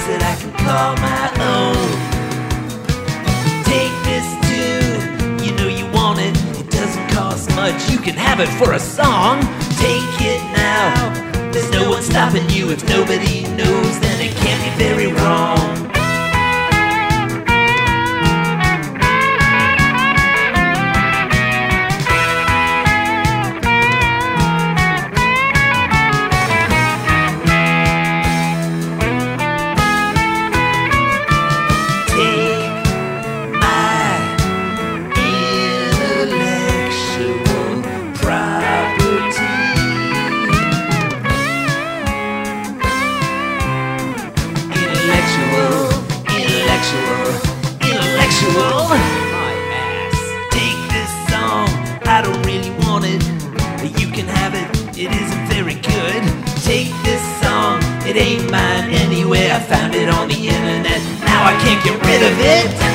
songs that I can call my own. Take this tune, you know you want it. It doesn't cost much, you can have it for a song. Take it now, there's no one stopping you. If nobody knows, then it can't be very wrong. Intellectual. My ass. Take this song, I don't really want it, but you can have it, it isn't very good. Take this song, it ain't mine anyway, I found it on the internet, now I can't get rid of it.